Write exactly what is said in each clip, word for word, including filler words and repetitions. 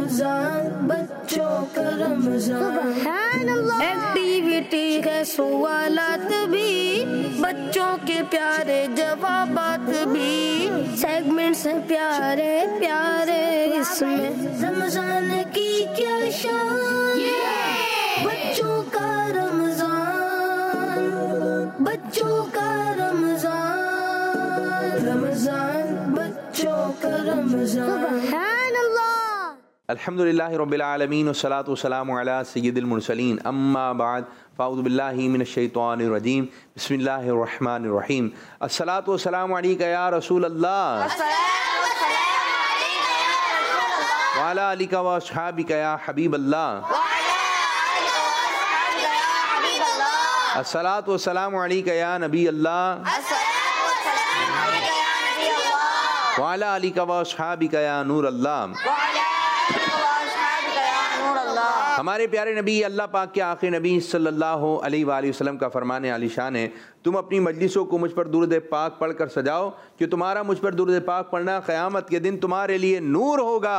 रमजान बच्चों का रमजान। एक्टिविटी है सवालात भी, बच्चों के प्यारे जवाबात भी, सेगमेंट्स हैं प्यारे प्यारे इसमें रमजान की क्या शान। बच्चों का रमजान, बच्चों का रमजान, रमजान बच्चों का रमजान। अल्हम्दुलिल्लाहि रब्बिल आलमीन वस्सलातु वस्सलामु अला सय्यिदिल मुरसलीन अम्मा बाद फ़अऊज़ु बिल्लाहि मिनश शैतानिर रजीम बिस्मिल्लाहिर रहमानिर रहीम। अस्सलातु वस्सलामु अलैका या रसूल अल्लाह व अला आलिका व अस्हाबिका या हबीब अल्लाह। अस्सलातु वस्सलामु अलैका या नबी अल्लाह व अला आलिका व अस्हाबिका या नूर अल्लाह। हमारे प्यारे नबी अल्लाह पाक के आखिरी नबी सल्लल्लाहु अलैहि वसल्लम का फरमाने आलिशान है, तुम अपनी मजलिसों को मुझ पर दुरूद पाक पढ़कर सजाओ कि तुम्हारा मुझ पर दुरूद पाक पढ़ना क़यामत के दिन तुम्हारे लिए नूर होगा।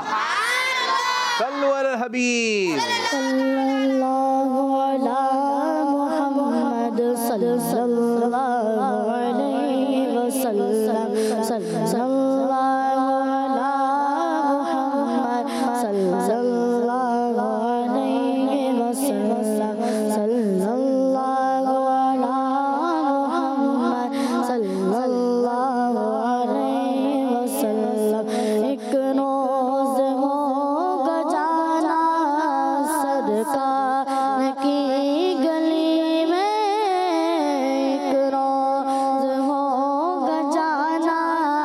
सल्लु अला हबीब सल्लल्लाहु अला मुहम्मद सल्लल्लाहु अलैहि वसल्लम, सल्लल्लाहु अला मुहम्मद सल्लल्लाहु अलैहि वसल्लम, सल्लल्लाहु अला मुहम्मद सल्लल्लाहु अलैहि वसल्लम। एक रोज़ होगा जाना सरकार की गली में, एक रोज़ होगा जाना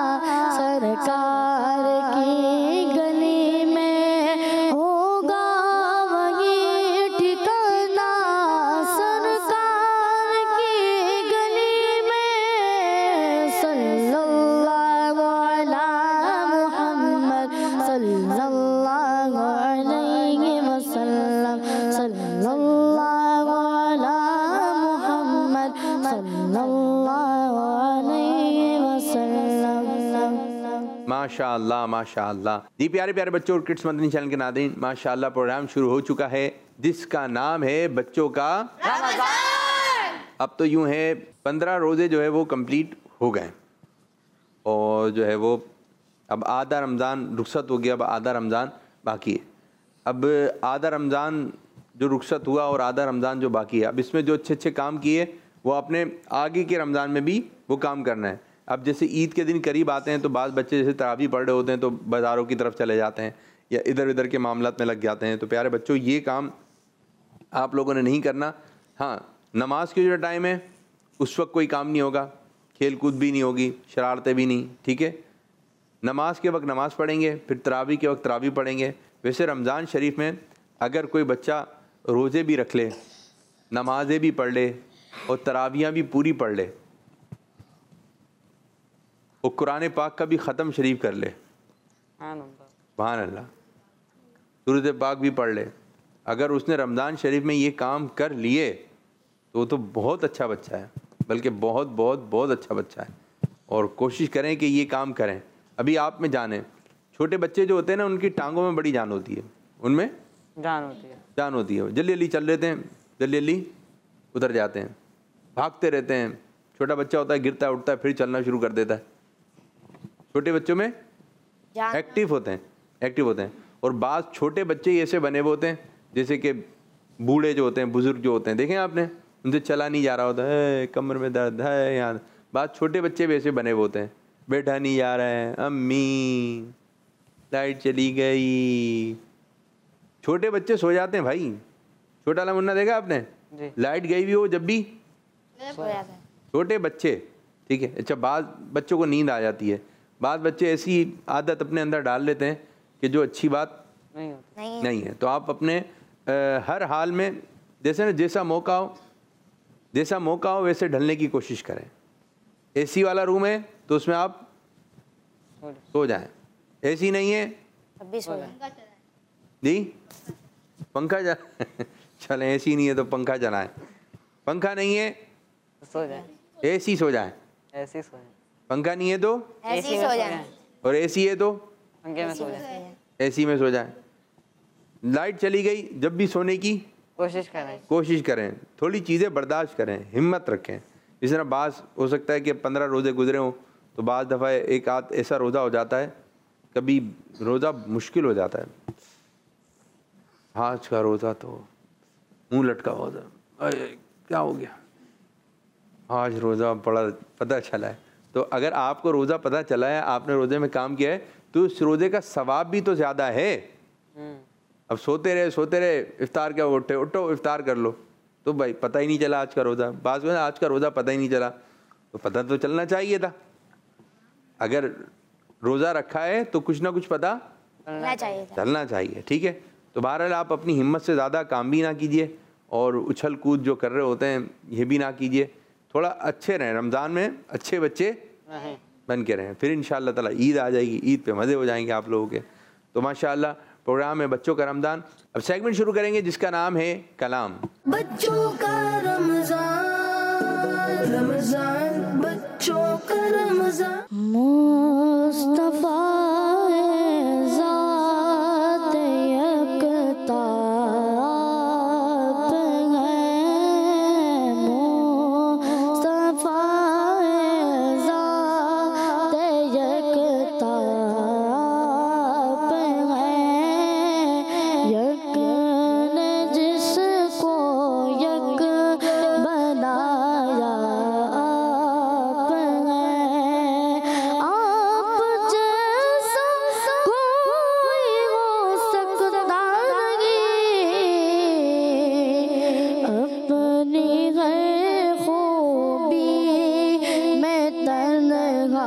सरकार की गली में, होगा वही ठिकाना सरकार की गली में। सल्लल्लाहु अला मुहम्मद सल्लल्लाहु अलैहि वसल्लम, सल्लल्लाहु अला मुहम्मद सल्लल्लाहु अलैहि वसल्लम। माशाअल्लाह माशाअल्लाह। जी प्यारे प्यारे बच्चों और किड्स मदनी चैनल के नाज़रीन, माशाअल्लाह प्रोग्राम शुरू हो चुका है जिसका नाम है बच्चों का रमज़ान। अब तो यूँ है पंद्रह रोज़े जो है वो कंप्लीट हो गए और जो है वो अब आधा रमज़ान रुखसत हो गया, अब आधा रमज़ान बाकी है। अब आधा रमज़ान जो रुखसत हुआ और आधा रमज़ान जो बाकी है, अब इसमें जो अच्छे अच्छे काम किए वो अपने आगे के रमज़ान में भी वो काम करना है। अब जैसे ईद के दिन करीब आते हैं तो बाज़ बच्चे जैसे तरावी पढ़ रहे होते हैं तो बाज़ारों की तरफ चले जाते हैं या इधर उधर के मामलात में लग जाते हैं। तो प्यारे बच्चों ये काम आप लोगों ने नहीं करना। हाँ, नमाज के जो टाइम है उस वक्त कोई काम नहीं होगा, खेल कूद भी नहीं होगी, शरारतें भी नहीं, ठीक है। नमाज के वक्त नमाज़ पढ़ेंगे, फिर तरावी के वक्त तरावी पढ़ेंगे। वैसे रमज़ान शरीफ में अगर कोई बच्चा रोज़े भी रख ले, नमाज़ें भी पढ़ ले और तरावियाँ भी पूरी पढ़ ले और कुरान पाक का भी ख़त्म शरीफ कर ले, सुभान अल्लाह, दुरूद पाक भी पढ़ ले, अगर उसने रमज़ान शरीफ में ये काम कर लिए तो वो तो बहुत अच्छा बच्चा है, बल्कि बहुत बहुत बहुत अच्छा बच्चा है। और कोशिश करें कि ये काम करें। अभी आप में जान है, छोटे बच्चे जो होते हैं ना उनकी टांगों में बड़ी जान होती है, उनमें जान होती है जान होती है जल्दी जल्दी चल लेते हैं, जल्दी जल्दी उतर जाते हैं, भागते रहते हैं। छोटा बच्चा होता है, गिरता है उठता है फिर चलना शुरू कर देता है। छोटे बच्चों में एक्टिव होते हैं एक्टिव होते हैं और बाज़ छोटे बच्चे ऐसे बने हुए होते हैं जैसे कि बूढ़े जो होते हैं, बुज़ुर्ग जो होते हैं, देखें आपने, उनसे चला नहीं जा रहा होता है, कमर में दर्द है यहाँ। बाज़ छोटे बच्चे भी ऐसे बने हुए होते हैं, बैठा नहीं जा रहा है, अम्मी लाइट चली गई। छोटे बच्चे सो जाते हैं भाई, छोटा वाला मुन्ना देखा आपने, लाइट गई भी हो जब भी सो जाते हैं छोटे बच्चे, ठीक है। अच्छा, बाज़ बच्चों को नींद आ जाती है, बाज़ बच्चे ऐसी आदत अपने अंदर डाल लेते हैं कि जो अच्छी बात नहीं, नहीं, नहीं है। तो आप अपने आ, हर हाल में जैसे ना जैसा मौका हो जैसा मौका हो वैसे ढलने की कोशिश करें। एसी वाला रूम है तो उसमें आप सो जाएं, एसी नहीं है तब भी सो जाएं जी, पंखा जा चलें, एसी नहीं है तो पंखा चलाएं, पंखा नहीं है सो जाए, एसी सो जाए, ऐसे सो जाए, पंखा नहीं है तो ऐसे ही सो जाए और एसी है तो पंखे में सो जाए, एसी में सो जाए। लाइट चली गई, जब भी सोने की कोशिश करें। कोशिश करें, थोड़ी चीज़ें बर्दाश्त करें, हिम्मत रखें। इस तरह बास हो सकता है कि पंद्रह रोज़े गुजरे हों तो बाद दफ़ा एक आध ऐसा रोज़ा हो जाता है, कभी रोज़ा मुश्किल हो जाता है। आज का रोज़ा तो मुंह लटका हुआ था, अरे क्या हो गया, आज रोज़ा पड़ा पता चला है। तो अगर आपको रोज़ा पता चला है, आपने रोज़े में काम किया है, तो उस रोज़े का सवाब भी तो ज़्यादा है। अब सोते रहे सोते रहे इफ्तार क्या उठे उठो इफ्तार कर लो, तो भाई पता ही नहीं चला आज का रोज़ा। बात में आज का रोज़ा पता ही नहीं चला, तो पता तो चलना चाहिए था। अगर रोज़ा रखा है तो कुछ ना कुछ पता चलना चाहिए था। चलना चाहिए, ठीक है। तो बहरहाल आप अपनी हिम्मत से ज़्यादा काम भी ना कीजिए और उछल कूद जो कर रहे होते हैं ये भी ना कीजिए। थोड़ा अच्छे रहें, रमज़ान में अच्छे बच्चे नहीं। बन के रहें, फिर इंशाअल्लाह ताला ईद आ जाएगी, ईद पे मज़े हो जाएंगे आप लोगों के। तो माशाअल्लाह प्रोग्राम है बच्चों का रमज़ान। अब सेगमेंट शुरू करेंगे जिसका नाम है कलाम। बच्चों का रमजान, रमजान बच्चों का रमजान। मुस्तफा ज़ात यकता है, मुस्तफा ज़ात यकता है, यक ने जिसको यक बनाया आप हैं। आप जैसा कोई हो सकता नहीं, अपनी हर खूबी में तन्हा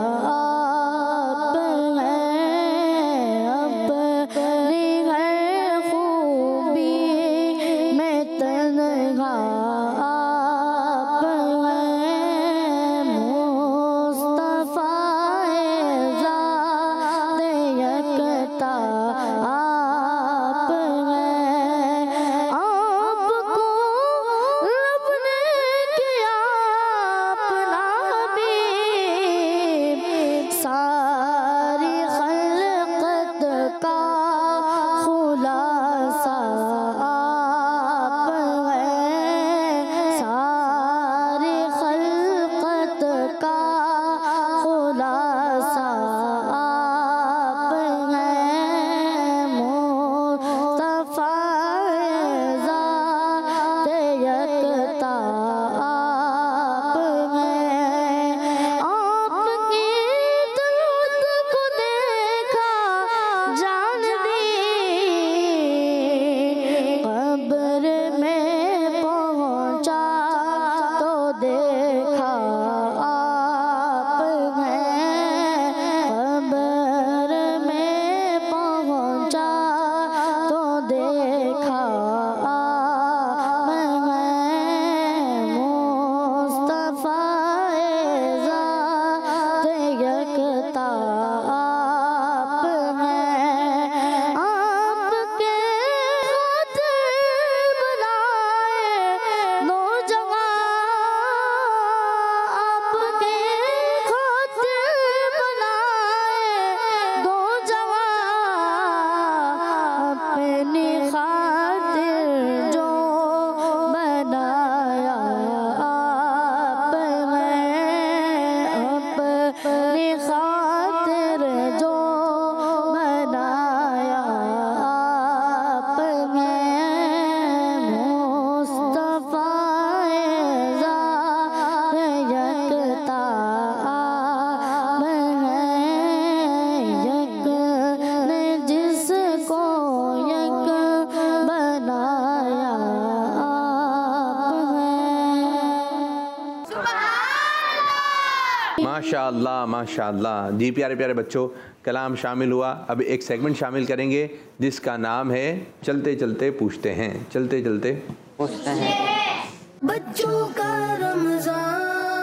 आप हैं, अपनी हर खूबी में तन्हा आप हैं। मुस्तफा ज़ात यकता आप हैं। आपको रब ने किया अपना हबीब, सारी खल्क़त का खुलासा आप हैं, सारी खल्क़त का खुलासा आप हैं। मुस्तफा ज़ात यकता आप हैं। आपकी दरूद को देखा जान दी, कब्र में पहुंचा तो देखा आप हैं, कब्र में पहुंचा तो देखा आप हैं। मुस्तफा ज़ात यकता आप हैं। आपके खातिर बनाए नौजवान, आपके खातिर बनाए नौजवान, अपनी खातिर जो बनाया आप हैं, अपनी खातिर जो बनाया आप हैं। मुस्तफा ज़ात यकता आप हैं, यक ने जिसको यक बनाया आप हैं। माशाअल्लाह माशाअल्लाह। जी प्यारे प्यारे बच्चों, कलाम शामिल हुआ। अब एक सेगमेंट शामिल करेंगे जिसका नाम है चलते चलते पूछते हैं। चलते चलते पूछते हैं। बच्चों का रमजान,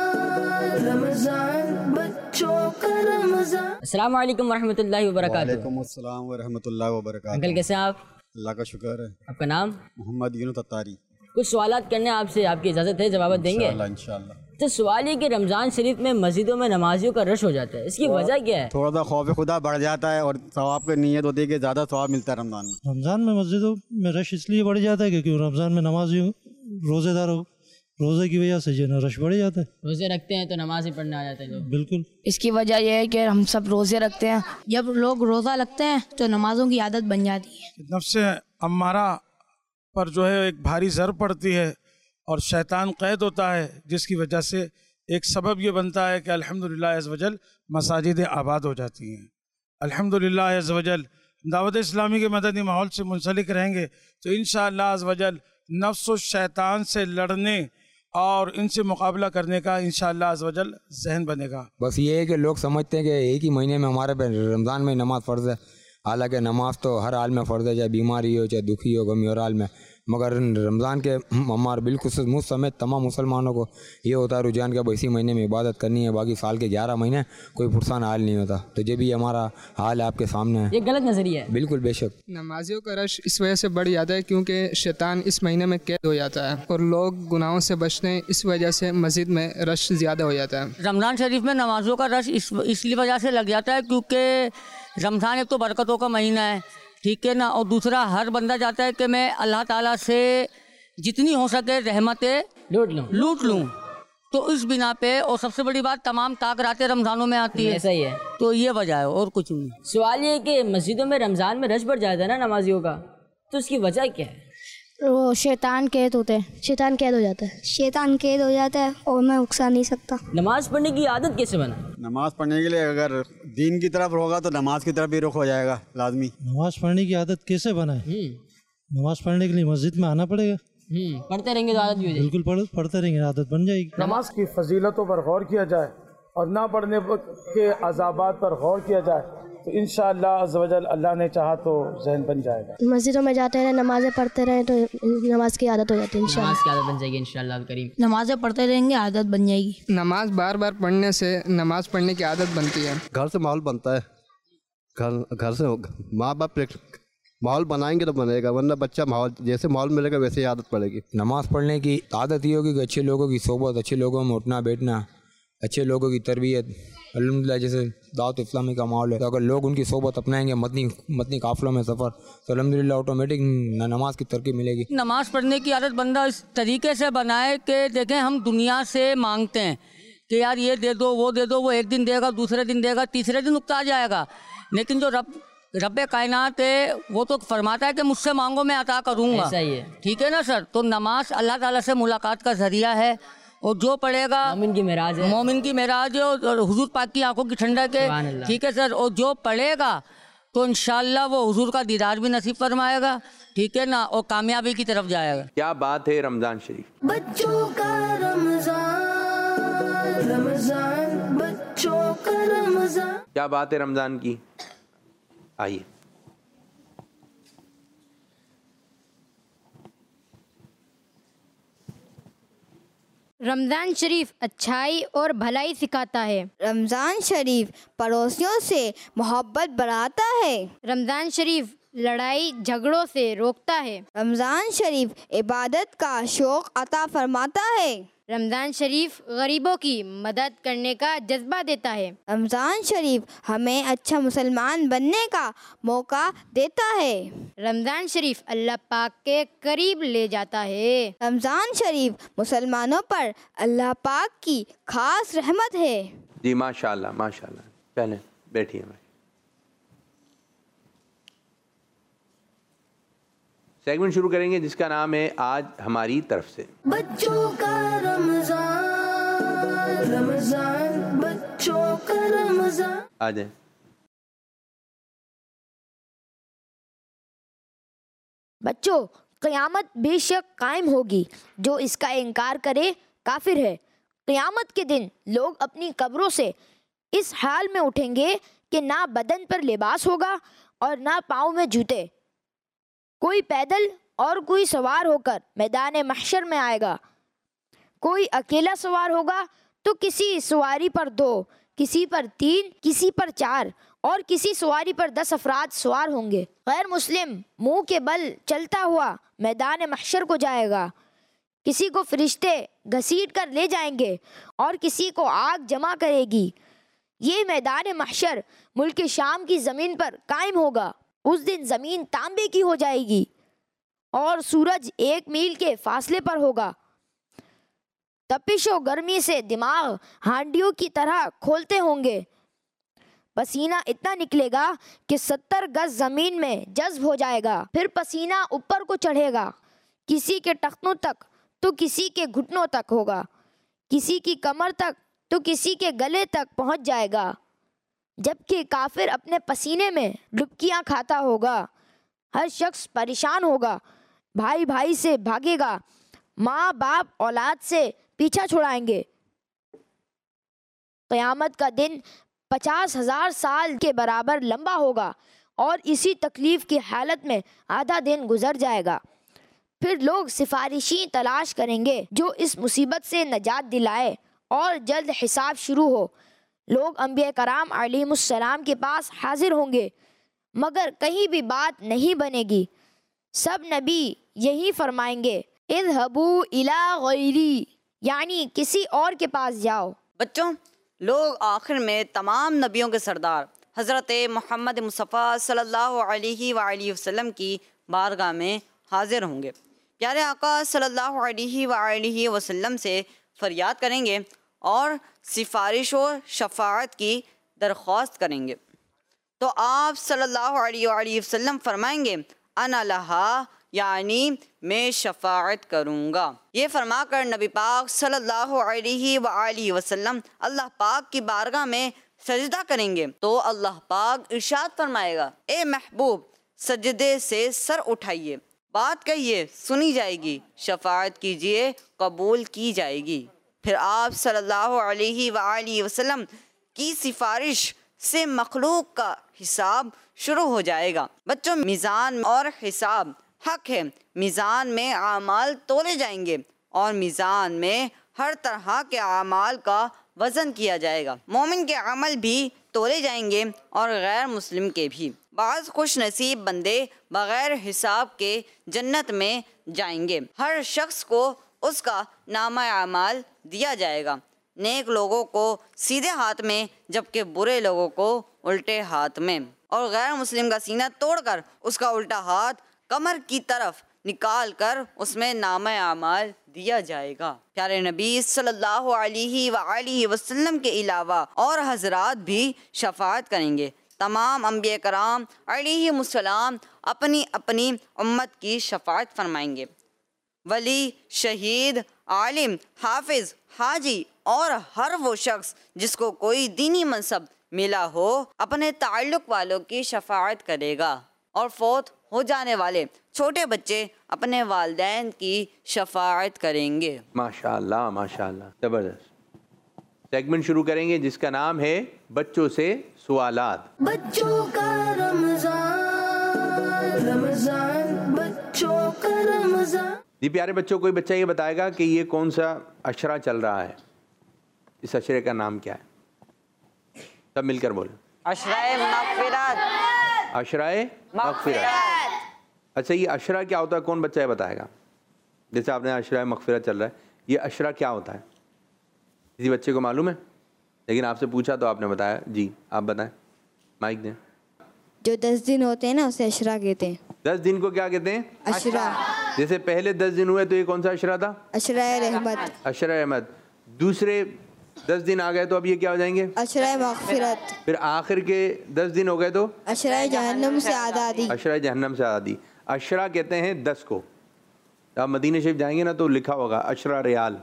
रमजान बच्चों का रमजान। अस्सलाम वालेकुम वरहमतुल्लाहि वबरकातुहू। वालेकुम अस्सलाम वरहमतुल्लाहि वबरकातुहू। अंकल कैसे हैं आप? अल्लाह का शुक्र है। आपका नाम? मोहम्मद यूनुस अत्तारी। कुछ सवालात करने हैं आपसे, आपकी इजाज़त है? जवाब देंगे? इंशाअल्लाह इंशाअल्लाह। तो सवाल ये कि रमज़ान शरीफ में मस्जिदों में नमाजियों का रश हो जाता है, इसकी वजह क्या है? थोड़ा सा खौफ खुदा बढ़ जाता है और सवाब की नीयत होती है कि ज़्यादा सवाब मिलता है रमज़ान में। रमज़ान में मस्जिदों में रश इसलिए बढ़ जाता है क्योंकि रमज़ान में नमाजी रोज़ेदार हो, रोज़े की वजह से जो है रश बढ़ जाता है। रोज़े रखते हैं तो नमाज ही पढ़ने आ जाते हैं लोग। बिल्कुल, इसकी वजह यह है कि हम सब रोज़े रखते हैं। जब लोग रोज़ा लगते हैं तो नमाजों की आदत बन जाती है। नफ्स अम्मारा पर जो है एक भारी ज़र पड़ती है और शैतान कैद होता है, जिसकी वजह से एक सबब ये बनता है कि अल्हम्दुलिल्लाह अज़्ज़ वजल मसाजिद आबाद हो जाती हैं। अल्हम्दुलिल्लाह अज़्ज़ वजल दावत इस्लामी के मदनी माहौल से मुंसलिक रहेंगे तो इंशाअल्लाह अज़्ज़ वजल नफ्स और शैतान से लड़ने और इनसे मुकाबला करने का इंशाअल्लाह अज़्ज़ वजल ज़हन बनेगा। बस ये है कि लोग समझते हैं कि एक ही महीने में हमारे पे रमज़ान में नमाज फ़र्ज़ है, हालांकि नमाज तो हर हाल में फ़र्ज़ है, चाहे बीमारी हो चाहे दुखी हो गमी हर हाल में। मगर रमज़ान के हमारे बिल्कुल मुझ समेत तमाम मुसलमानों को ये होता है रुझान का इसी महीने में इबादत करनी है, बाकी साल के ग्यारह महीने कोई पुरसान हाल नहीं होता। तो ये भी हमारा हाल आपके सामने है। ये गलत नज़रिया है। बिल्कुल बेशक। नमाजियों का रश इस वजह से बढ़ जाता है क्योंकि शैतान इस महीने में कैद हो जाता है और लोग गुनाहों से बचते हैं, इस वजह से मस्जिद में रश ज़्यादा हो जाता है। रमज़ान शरीफ में नमाजों का रश इस इसलिए वजह से लग जाता है क्योंकि रमज़ान एक तो बरकतों का महीना है, ठीक है ना, और दूसरा हर बंदा चाहता है कि मैं अल्लाह ताला से जितनी हो सके रहमतें लूट लूँ लूट लूँ तो इस बिना पे, और सबसे बड़ी बात तमाम ताकरातें रमज़ानों में आती है। ऐसा ही है, तो ये वजह है और कुछ नहीं। सवाल ये है कि मस्जिदों में रमज़ान में रश बढ़ जाता है ना नमाजियों का, तो इसकी वजह क्या है? वो शैतान कैद होते हैं, शैतान कैद हो जाता है, शैतान कैद हो जाता है और मैं उकसा नहीं सकता। नमाज पढ़ने की आदत कैसे बना? नमाज पढ़ने के लिए अगर दीन की तरफ होगा तो नमाज की तरफ भी रुख हो जाएगा लाजमी। नमाज पढ़ने की आदत कैसे बनाए? नमाज पढ़ने के लिए मस्जिद में आना पड़ेगा। पढ़ते रहेंगे तो आदत भी हो जाएगी। बिल्कुल पढ़ पढ़ते रहेंगे आदत बन जाएगी। नमाज की फजीलतों पर गौर किया जाए और ना पढ़ने के अजाबात पर गौर किया जाए तो इंशाअल्लाह अज़्ज़ वजल अल्लाह ने चाहा तो ज़हन बन जाएगा। मस्जिदों में जाते हैं, नमाजें पढ़ते रहे तो नमाज की आदत हो जाती है इंशाअल्लाह। नमाज की आदत बन जाएगी इंशाअल्लाह करीम। नमाजें पढ़ते रहेंगे आदत बन जाएगी। नमाज बार बार पढ़ने से नमाज पढ़ने की आदत बनती है। घर से माहौल बनता है, घर घर से माँ बाप माहौल बनाएंगे तो बनेगा, वरना बच्चा माहौल जैसे माहौल मिलेगा वैसे ही आदत पड़ेगी। नमाज पढ़ने की आदत ये होगी कि अच्छे लोगों की सोबत, अच्छे लोगों में उठना बैठना, अच्छे लोगों की तरबियत। अल्हम्दुलिल्लाह जैसे दावत इस्लामी का माहौल है तो अगर लोग उनकी सोबत अपनाएंगे, मतनी मतनी काफ़िलों में सफ़र, तो अल्हम्दुलिल्लाह ऑटोमेटिक नमाज की तरकीब मिलेगी। नमाज पढ़ने की आदत बंदा इस तरीके से बनाए कि देखें हम दुनिया से मांगते हैं कि यार ये दे दो वो दे दो, वो एक दिन देगा, दूसरे दिन देगा, तीसरे दिन उकता जाएगा, लेकिन जो रब रब्बे कायनात है वो तो फरमाता है कि मुझसे मांगो मैं अता करूँगा। ऐसा ही है, ठीक है ना सर। तो नमाज अल्लाह ताला से मुलाकात का जरिया है और जो पढ़ेगा मोमिन की मेराज है, मोमिन की मेराज है और हुजूर पाक की आंखों की ठंडक है, ठीक है सर। और जो पढ़ेगा तो इंशाअल्लाह वो हुजूर का दीदार भी नसीब फरमाएगा, ठीक है ना, और कामयाबी की तरफ जाएगा। क्या बात है रमज़ान शरीफ। बच्चों का रमज़ान, रमज़ान बच्चों का रमज़ान। क्या बात है रमज़ान की। आइए रमज़ान शरीफ अच्छाई और भलाई सिखाता है। रमज़ान शरीफ पड़ोसियों से मोहब्बत बढ़ाता है। रमज़ान शरीफ लड़ाई झगड़ों से रोकता है। रमज़ान शरीफ इबादत का शौक़ अता फरमाता है। रमज़ान शरीफ गरीबों की मदद करने का जज्बा देता है। रमज़ान शरीफ हमें अच्छा मुसलमान बनने का मौका देता है। रमज़ान शरीफ अल्लाह पाक के करीब ले जाता है। रमज़ान शरीफ मुसलमानों पर अल्लाह पाक की खास रहमत है। जी माशाल्लाह माशाल्लाह। पहले बैठिए भाई। सेगमेंट शुरू करेंगे जिसका नाम है आज हमारी तरफ से। बच्चों का रमज़ान, रमज़ान बच्चों का रमज़ान। आ जाए। बच्चों, क़यामत बेशक कायम होगी, जो इसका इनकार करे काफिर है। क़यामत के दिन लोग अपनी कब्रों से इस हाल में उठेंगे कि ना बदन पर लिबास होगा और ना पाँव में जूते। कोई पैदल और कोई सवार होकर मैदान महशर में आएगा। कोई अकेला सवार होगा तो किसी सवारी पर दो, किसी पर तीन, किसी पर चार और किसी सवारी पर दस अफराद सवार होंगे। गैर मुस्लिम मुंह के बल चलता हुआ मैदान महशर को जाएगा। किसी को फरिश्ते घसीट कर ले जाएंगे और किसी को आग जमा करेगी। ये मैदान महशर मुल्क शाम की ज़मीन पर कायम होगा। उस दिन ज़मीन तांबे की हो जाएगी और सूरज एक मील के फासले पर होगा। तपिश और गर्मी से दिमाग हांडियों की तरह खोलते होंगे। पसीना इतना निकलेगा कि सत्तर गज ज़मीन में जज्ब हो जाएगा। फिर पसीना ऊपर को चढ़ेगा, किसी के टखनों तक तो किसी के घुटनों तक होगा, किसी की कमर तक तो किसी के गले तक पहुंच जाएगा। जबकि काफिर अपने पसीने में डुबकियां खाता होगा। हर शख्स परेशान होगा, भाई भाई से भागेगा, माँ बाप औलाद से पीछा छुड़ाएंगे। क़यामत का दिन पचास हजार साल के बराबर लंबा होगा और इसी तकलीफ की हालत में आधा दिन गुजर जाएगा। फिर लोग सिफारिशी तलाश करेंगे जो इस मुसीबत से नजात दिलाए और जल्द हिसाब शुरू हो। लोग अंबिया कराम अलैहिमुस्सलाम के पास हाजिर होंगे, मगर कहीं भी बात नहीं बनेगी। सब नबी यही फरमाएंगे, इज़हबू इला गैरी, यानी किसी और के पास जाओ। बच्चों, लोग आखिर में तमाम नबियों के सरदार हज़रत मोहम्मद मुस्तफ़ा सल्लल्लाहु अलैहि वसल्लम की बारगाह में हाजिर होंगे। प्यारे आका सल्लल्लाहु अलैहि वसल्लम से फरियाद करेंगे और सिफारिश और शफाअत की दरख्वास्त करेंगे। तो आप सल्लल्लाहु अलैहि वसल्लम फरमाएंगे, अना लहा, यानी मैं शफाअत करूँगा। ये फरमाकर नबी पाक सल्लल्लाहु अलैहि वसल्लम अल्लाह पाक की बारगाह में सजदा करेंगे तो अल्लाह पाक इरशाद फरमाएगा, ए महबूब, सजदे से सर उठाइए, बात कहिए, सुनी जाएगी, शफाअत कीजिए, कबूल की जाएगी। फिर आप सल्लल्लाहु अलैहि वसल्लम की सिफारिश से मखलूक का हिसाब शुरू हो जाएगा। बच्चों, मीज़ान और हिसाब हक है। मीज़ान में आमाल तोले जाएंगे और मीज़ान में हर तरह के आमाल का वज़न किया जाएगा। मोमिन के अमल भी तोले जाएंगे और गैर मुस्लिम के भी। बाज़ खुश नसीब बंदे बग़ैर हिसाब के जन्नत में जाएंगे। हर शख्स को उसका नामा आमाल दिया जाएगा। नेक लोगों को सीधे हाथ में, जबकि बुरे लोगों को उल्टे हाथ में, और गैर मुस्लिम का सीना तोड़कर उसका उल्टा हाथ कमर की तरफ निकाल कर उसमें नामा आमाल दिया जाएगा। प्यारे नबी सल्लल्लाहु अलैहि वसल्लम के अलावा और हजरात भी शफाअत करेंगे। तमाम अंबिया कराम अलैहिमुस्सलाम अपनी अपनी उम्मत की शफाअत फरमाएंगे। वली, शहीद, आलिम, हाफिज, हाजी और हर वो शख्स जिसको कोई दीनी मनसब मिला हो अपने ताल्लुक वालों की शफाअत करेगा। और फौत हो जाने वाले छोटे बच्चे अपने वालिदैन की शफाअत करेंगे। माशाअल्लाह, माशाअल्लाह, ज़बरदस्त। सेगमेंट शुरू करेंगे जिसका नाम है बच्चों से सवालात। बच्चों का रमजान, रमजान, बच्चों का रमजान। जी प्यारे बच्चों, कोई बच्चा ये बताएगा कि ये कौन सा अशरा चल रहा है, इस अशरे का नाम क्या है? सब मिलकर बोलो। अशराए मग़फ़िरत। अशराए मग़फ़िरत। अच्छा, ये अशरा क्या होता है? कौन बच्चा ये बताएगा? जैसे आपने अशराए मग़फ़िरत चल रहा है, ये अशरा क्या होता है? किसी बच्चे को मालूम है? लेकिन आपसे पूछा तो आपने बताया। जी आप बताएं, माइक दें। जो दस दिन होते हैं ना उसे अशरा कहते हैं। दस दिन को क्या कहते हैं? अशरा। जैसे पहले दस दिन हुए तो ये कौन सा अशरा था? अशराए रहमत। अशराए रहमत। दूसरे दस दिन आ गए तो अब ये क्या हो जाएंगे? अशराए मग़फ़िरत। फिर आखिर के दस दिन हो गए तो अशराए जहन्नम से आज़ादी। अशराए जहन्नम से आज़ादी। अशरा कहते हैं दस को। आप मदीना शरीफ जाएंगे ना तो लिखा होगा अशरा रियाल,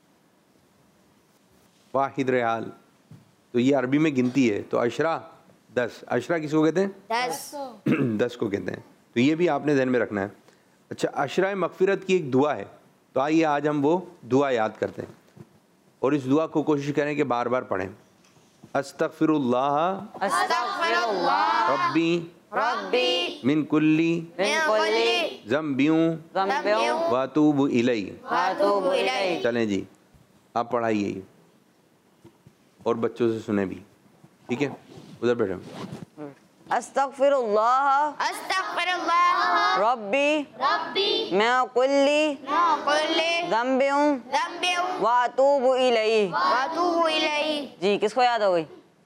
वाहिद रियाल, तो ये अरबी में गिनती है। तो अशरा दस। अशरा किसको कहते हैं? दस। दस को कहते हैं। तो ये भी आपने ध्यान में रखना है। अच्छा, अशराए मग़फ़िरत की एक दुआ है, तो आइए आज हम वो दुआ याद करते हैं और इस दुआ को कोशिश करें कि बार बार पढ़ें। अस्तग़फ़िरुल्लाह अस्तग़फ़िरुल्लाह रब्बी रब्बी मिन कुल्ली मिन कुल्ली ज़म्बियों ज़म्बियों व अतूबु इलैहि। व अतूबु इलैहि। चलें जी, आप पढ़ाइए और बच्चों से सुने भी, ठीक है? उधर बैठे। अस्तग़फ़िरुल्लाह अस्तग़फ़िरुल्लाह रब्बी रब्बी मैं कुल्ली कुल्ली ज़म्बियों ज़म्बियों वातूबु इलैहि वातूबु इलैहि। जी, किसको याद हो गई?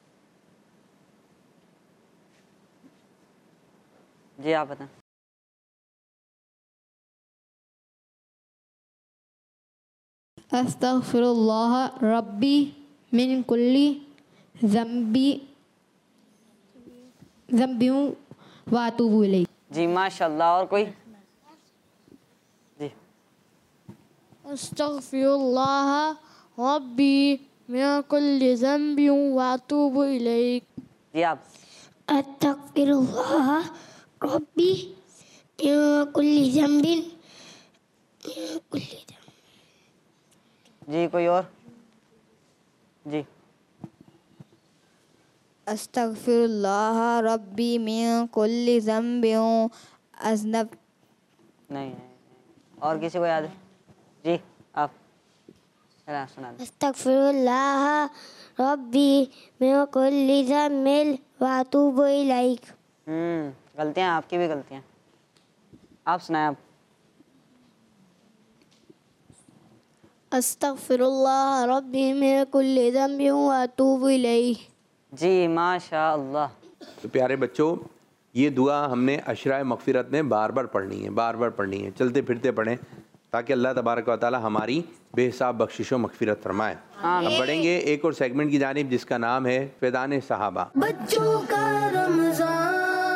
जी आप बताएं। अस्तगफिरुल्लाह रब्बी मिन कुल्ली ज़म्बी ज़म्बियों व अतूबु इलैहि। जी माशाल्लाह। और कोई? जी। अस्तगफिरुल्लाह रब्बी मिन कुल्ली ज़म्बियों व अतूबु इलैहि। जी आप। अस्तगफिरुल्लाह रब्बी मिन कुल्ली ज़म्बिन कुल्ली। जी कोई और? जी। अस्तगफिरुल्लाह रब्बी मिन कुल्ली ज़म्बिन अज़नब। नहीं, नहीं और किसी को याद है? जी आप सुना दें। अस्तगफिरुल्लाह रब्बी मिन कुल्ली ज़म्बिन व अतूबु इलैहि। हम्म गलतियाँ आपकी भी गलतियाँ। आप सुनाएं। आप। अस्तगफिरुल्लाह रब्बी मिन कुल्ली ज़म्बिन व अतूबु इलैहि। जी माशाअल्लाह। तो प्यारे बच्चों, ये दुआ हमने अशराए मग़फ़िरत में बार बार पढ़नी है, बार बार पढ़नी है, चलते फिरते पढ़ें ताकि अल्लाह तबारक व तआला हमारी बेहिसाब बख्शिश व मग़फ़िरत फरमाए। अब बढ़ेंगे एक और सेगमेंट की जानिब जिसका नाम है फ़ैज़ान सहाबा। बच्चों का रमज़ान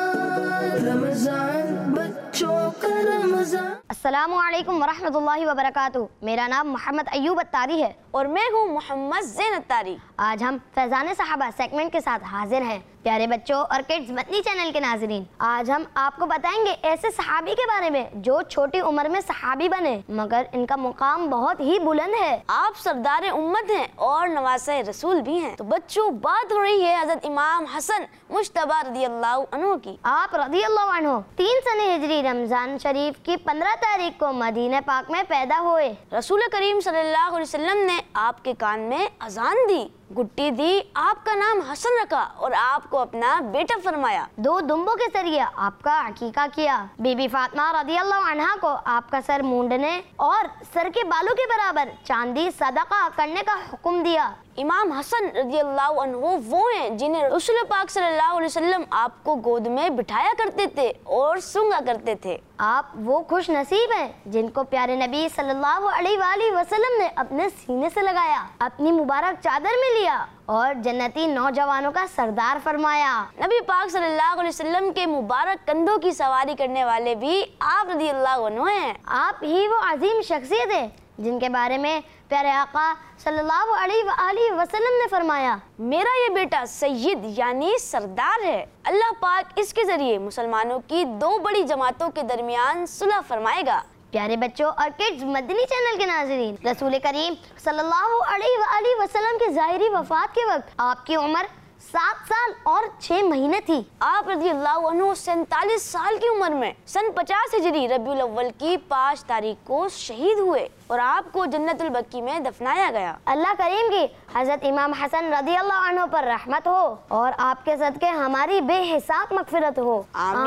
रमज़ान बच्चों का रमज़ान। अस्सलामु अलैकुम वरहमतुल्लाहि वबरकातुहू। मेरा नाम मोहम्मद अय्यूब अत्तारी है और मैं हूँ मोहम्मद ज़ैन अत्तारी। आज हम फ़ैज़ान सहाबा सेगमेंट के साथ हाजिर हैं। प्यारे बच्चों और किड्स मदनी चैनल के नाज़रीन, आज हम आपको बताएंगे ऐसे सहाबी के बारे में जो छोटी उम्र में सहाबी बने मगर इनका मुकाम बहुत ही बुलंद है। आप सरदार उम्मत हैं और नवासे रसूल भी हैं। तो बच्चों, बात हो रही है हज़रत इमाम हसन मुश्तबा रज़ियल्लाहु अन्हु की। आप रज़ियल्लाहु अन्हु तीन सने हिजरी रमजान शरीफ की पंद्रह तारीख को मदीना पाक में पैदा हुए। रसूल करीम सल्लल्लाहु अलैहि वसल्लम ने आपके कान में अजान दी, गुट्टी दी, आपका नाम हसन रखा और आपको अपना बेटा फरमाया। दो दुम्बों के जरिए आपका अकीका किया। बीबी फातिमा रज़ियल्लाहु अन्हा को आपका सर मूंडने और सर के बालों के बराबर चांदी सदका करने का हुक्म दिया। इमाम हसन रज़ियल्लाहु अन्हु वो हैं जिन्हें रसूल पाक सल्लल्लाहु अलैहि वसल्लम आपको गोद में बिठाया करते थे और सूंघा करते थे। आप वो खुश नसीब हैं जिनको प्यारे नबी सल्लल्लाहु अलैहि वसल्लम ने अपने सीने से लगाया, अपनी मुबारक चादर में लिया और जन्नती नौजवानों का सरदार फरमाया। नबी पाक सल्लल्लाहु अलैहि वसल्लम के मुबारक कंधों की सवारी करने वाले भी आप रज़ियल्लाहु अन्हु हैं। आप ही वो अजीम शख्सियत है जिनके बारे में प्यारे आका सल्लल्लाहु अलैहि वसल्लम ने फरमाया, मेरा ये बेटा सैयद यानी सरदार है। अल्लाह पाक इसके जरिए मुसलमानों की दो बड़ी जमातों के दरमियान सुलह फरमाएगा। प्यारे बच्चों और किड्स मदनी चैनल के नाज़रीन, रसूल करीम सल्लल्लाहु अलैहि वसल्लम की ज़ाहिरी वफ़ात के वक्त आपकी उम्र सात साल और छह महीने थी। आप रज़ियल्लाहु अन्हु सैंतालीस साल की उम्र में सन पचास हिजरी रबीउल अव्वल की पाँच तारीख को शहीद हुए और आपको जन्नतुल बकी में दफनाया गया। अल्लाह करीम की हज़रत इमाम हसन रज़ियल्लाहु अन्हु पर रहमत हो और आपके सदके हमारी बेहिसाब मग़फ़िरत हो।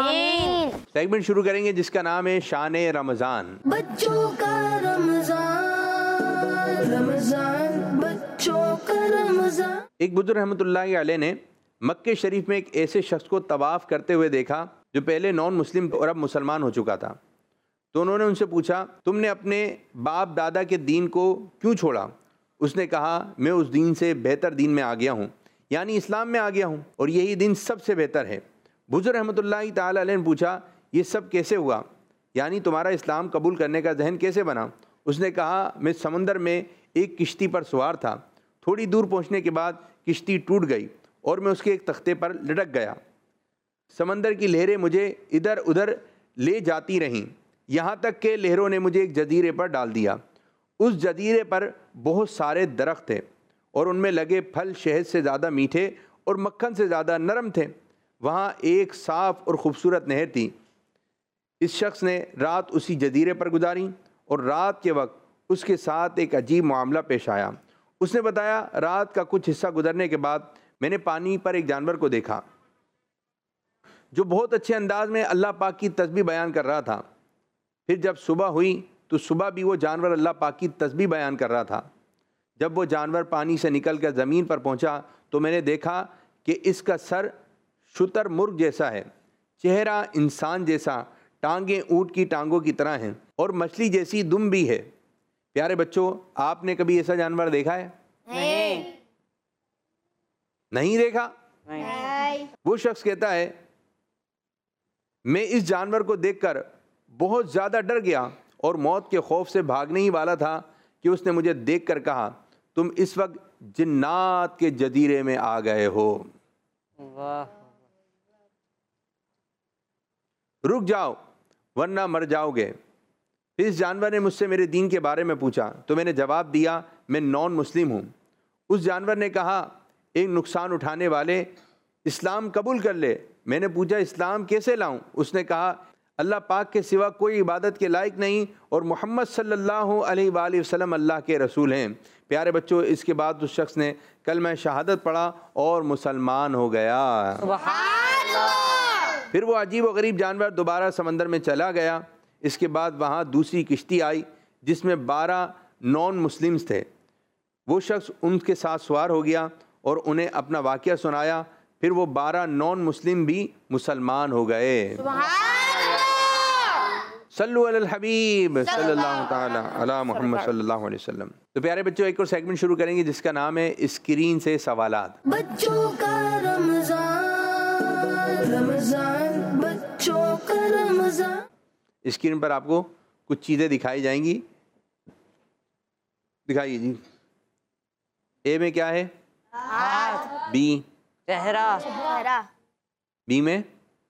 आमीन। सेगमेंट शुरू करेंगे जिसका नाम है शान रमज़ान। बच्चों का रमज़ान रमज़ान बच्चों का रमज़ान। एक बुजुर्ग रहमतुल्लाहि अलैह ने मक्के शरीफ में एक ऐसे शख्स को तवाफ़ करते हुए देखा जो पहले नॉन मुस्लिम और अब मुसलमान हो चुका था। तो उन्होंने उनसे पूछा, तुमने अपने बाप दादा के दीन को क्यों छोड़ा? उसने कहा, मैं उस दीन से बेहतर दीन में आ गया हूँ, यानी इस्लाम में आ गया हूँ और यही दीन सबसे बेहतर है। बुजुर्ग रहमतुल्लाहि ताला अलैह ने पूछा, ये सब कैसे हुआ, यानी तुम्हारा इस्लाम कबूल करने का जहन कैसे बना? उसने कहा, मैं समंदर में एक किश्ती पर सवार था। थोड़ी दूर पहुँचने के बाद किश्ती टूट गई और मैं उसके एक तख्ते पर लटक गया। समंदर की लहरें मुझे इधर उधर ले जाती रहीं, यहाँ तक कि लहरों ने मुझे एक जजीरे पर डाल दिया। उस जजीरे पर बहुत सारे दरख्त थे और उनमें लगे फल शहद से ज़्यादा मीठे और मक्खन से ज़्यादा नरम थे। वहाँ एक साफ़ और ख़ूबसूरत नहर थी। इस शख्स ने रात उसी जजीरे पर गुजारी और रात के वक्त उसके साथ एक अजीब मामला पेश आया। उसने बताया, रात का कुछ हिस्सा गुजरने के बाद मैंने पानी पर एक जानवर को देखा जो बहुत अच्छे अंदाज में अल्लाह पाक की तस्बीह बयान कर रहा था। फिर जब सुबह हुई तो सुबह भी वो जानवर अल्लाह पाक की तस्बीह बयान कर रहा था। जब वो जानवर पानी से निकल कर ज़मीन पर पहुंचा तो मैंने देखा कि इसका सर शुतुरमुर्ग जैसा है, चेहरा इंसान जैसा, टांगें ऊँट की टांगों की तरह हैं और मछली जैसी दुम भी है। प्यारे बच्चों, आपने कभी ऐसा जानवर देखा है? नहीं। नहीं देखा? नहीं। वो शख्स कहता है, मैं इस जानवर को देखकर बहुत ज़्यादा डर गया और मौत के खौफ से भागने ही वाला था कि उसने मुझे देखकर कहा, तुम इस वक्त जिन्नात के जजीरे में आ गए हो। वाह। रुक जाओ वरना मर जाओगे। फिर इस जानवर ने मुझसे मेरे दीन के बारे में पूछा तो मैंने जवाब दिया, मैं नॉन मुस्लिम हूँ। उस जानवर ने कहा, एक नुकसान उठाने वाले, इस्लाम कबूल कर ले। मैंने पूछा, इस्लाम कैसे लाऊं? उसने कहा, अल्लाह पाक के सिवा कोई इबादत के लायक नहीं और मोहम्मद सल्लल्लाहु अलैहि वसल्लम अल्लाह के रसूल हैं। प्यारे बच्चों, इसके बाद उस शख्स ने कलमा शहादत पढ़ा और मुसलमान हो गया। फिर वो अजीब व गरीब जानवर दोबारा समंदर में चला गया। इसके बाद वहाँ दूसरी किश्ती आई जिसमें बारह नॉन मुस्लिम्स थे। वो शख्स उनके साथ सवार हो गया और उन्हें अपना वाक़या सुनाया। फिर वो बारह नॉन मुस्लिम भी मुसलमान हो गए। सल्लु अलल हबीब सल्लल्लाहु ताला अला मुहम्मद सल्लल्लाहु अलैहि वसल्लम। तो प्यारे बच्चों, एक और सेगमेंट शुरू करेंगे जिसका नाम है स्क्रीन से सवालात। बच्चों का रमजान, रमजान बच्चों का रमजान। स्क्रीन पर आपको कुछ चीज़ें दिखाई जाएंगी। दिखाइए जी। ए में क्या है? हाथ। बी? चेहरा। बी में?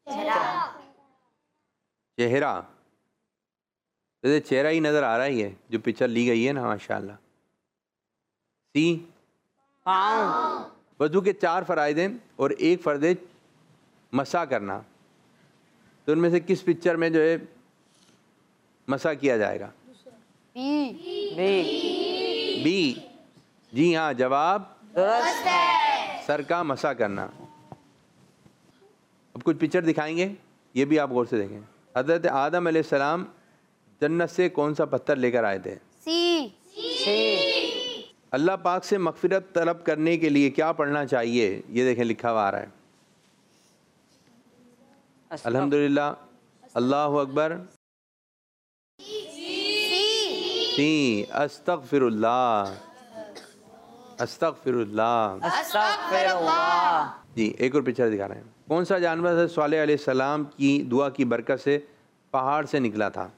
चेहरा। जैसे चेहरा ही नज़र आ रहा ही है जो पिक्चर ली गई है ना, माशाल्लाह। सी? पाँव। वजू के चार फ़राइद हैं और एक फ़र्ज है मसा करना। तो उनमें से किस पिक्चर में जो है मसा किया जाएगा? बी। बी। बी। जी हाँ, जवाब दुरुस्त है। सर का मसा करना। अब कुछ पिक्चर दिखाएंगे, ये भी आप गौर से देखें। हज़रत आदम अलैहिस्सलाम जन्नत से कौन सा पत्थर लेकर आए थे? सी। सी। अल्लाह पाक से मग़फ़िरत तलब करने के लिए क्या पढ़ना चाहिए? ये देखें, लिखा हुआ आ रहा है। अल्हम्दुलिल्लाह, अल्लाहु अकबर, सी, अस्तग़फ़िरुल्लाह, अस्तग़फ़िरुल्लाह, अस्तग़फ़िरुल्लाह। जी। एक और पिक्चर दिखा रहे हैं। कौन सा जानवर है सालेह अलैहिस्सलाम की दुआ की बरकत से पहाड़ से निकला था?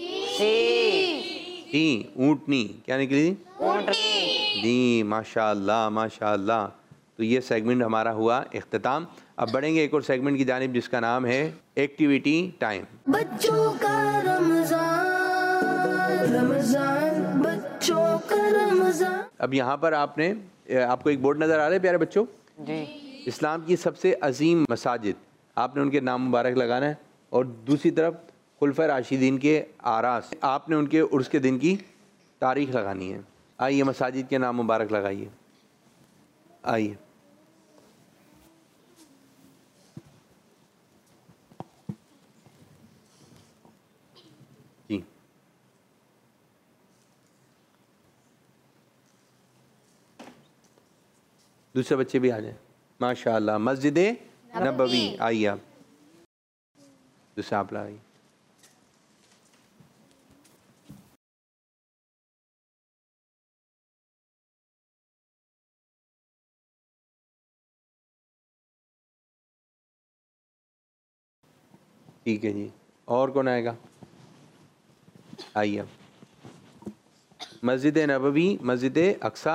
सी। ऊँटनी। क्या निकली? ऊँटनी। जी, माशाअल्लाह माशाअल्लाह। तो ये सेगमेंट हमारा हुआ इख्तिताम। अब बढ़ेंगे एक और सेगमेंट की जानिब जिसका नाम है एक्टिविटी टाइम। बच्चों का रमजान, रमजान बच्चों का रमजान। अब यहाँ पर आपने आपको एक बोर्ड नज़र आ रहा है प्यारे बच्चों? जी। इस्लाम की सबसे अजीम मसाजिद, आपने उनके नाम मुबारक लगाना है। और दूसरी तरफ खुलफा राशिदीन के आरास, आपने उनके उर्स के दिन की तारीख लगानी है। आइए मसाजिद के नाम मुबारक लगाइए। आइए। जी। दूसरे बच्चे भी आ जाए। माशाअल्लाह। मस्जिद नबवी। आइए आप। दूसरा आप लगाइए। ठीक है जी। और कौन आएगा? आइए। मस्जिद नबवी, मस्जिद अक्सा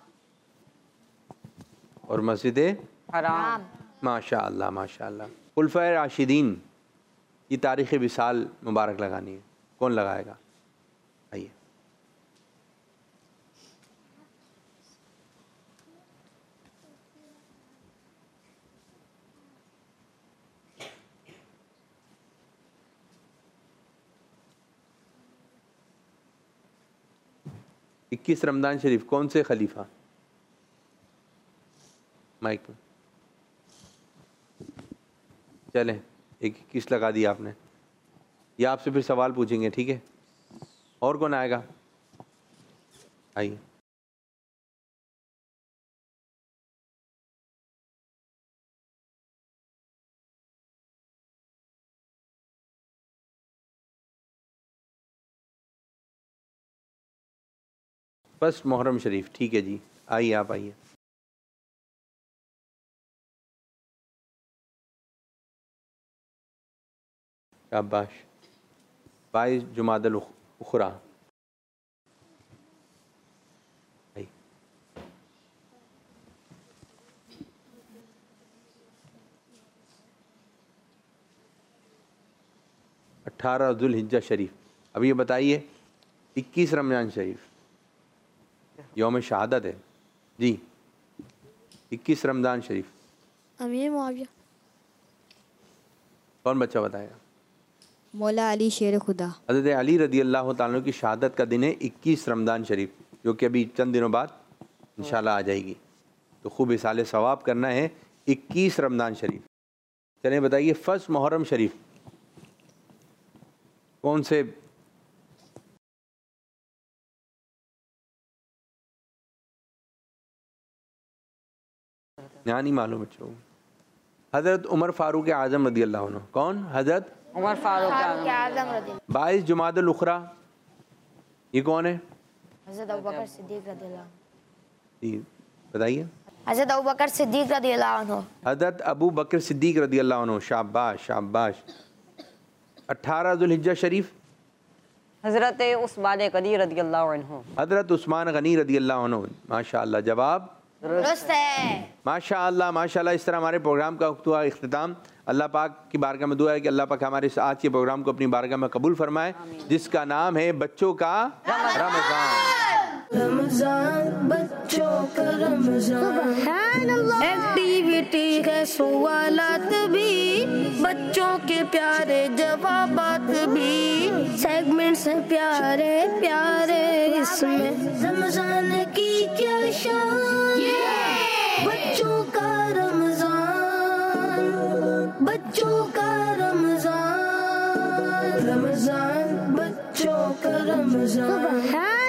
और मस्जिद हराम। माशाअल्लाह माशाअल्लाह। खुलफाए राशिदीन की तारीख़ विसाल मुबारक लगानी है। कौन लगाएगा? आइए। इक्कीस रमज़ान शरीफ कौन से खलीफा? माइक पर चलें। एक इक्कीस लगा दिया आपने। या आपसे फिर सवाल पूछेंगे, ठीक है? और कौन आएगा? आइए। फर्स्ट मुहर्रम शरीफ, ठीक है जी, आइए आप आइए। शाबाश। बाईस जुमादल उखरा, अठारह जुल हिज्जा शरीफ। अब ये बताइए इक्कीस रमज़ान शरीफ यौम शहादत है जी, इक्कीस रमज़ान शरीफ अमीर मुआविया। कौन बच्चा बताएगा? मौला अली शेर खुदा। हज़रत अली रदी अल्लाह ताला की शहादत का दिन है इक्कीस रमज़ान शरीफ, जो कि अभी चंद दिनों बाद इंशाल्लाह आ जाएगी। तो खूब इसाले सवाब करना है इक्कीस रमज़ान शरीफ। चलिए बताइए फर्स्ट मुहर्रम शरीफ कौन से? यहाँ नहीं मालूम बच्चों। हज़रत उमर फारूक आज़म रदी अल्लाह अन्हु। कौन? हज़रत उमर फारूक आज़म रदी। बाईस जुमादुल उखरा, ये कौन है? हज़रत अबू बकर सिद्दीक रज़ियल्लाहु अन्हु। जी बताइए। हज़रत अबू बकर सिद्दीक रज़ियल्लाहु अन्हु। हज़रत अबू बकर सिद्दीक रदी अल्लाह अन्हु। शाबाश शाबाश। अठारह जुल्हिज्जा शरीफ हज़रत उस्मान गनी रदी अल्लाह अन्हु। हज़रत उस्मान गनी रदी अल्लाह अन्हु। माशाअल्लाह, जवाब दुरुस्त है। माशाअल्लाह माशाअल्लाह। इस तरह हमारे प्रोग्राम का वक्त हुआ इख्तिताम। अल्लाह पाक की बारगाह में दुआ है कि अल्लाह पाक हमारे इस आज के प्रोग्राम को अपनी बारगाह में कबूल फरमाए, जिसका नाम है बच्चों का रमज़ान। रमजान बच्चों का रमजान, एक्टिविटी है सवालात भी, बच्चों के प्यारे जवाबात भी, सेगमेंट्स हैं प्यारे प्यारे इसमें, रमजान की क्या शान, बच्चों का रमजान, बच्चों का रमजान, रमजान बच्चों का रमजान।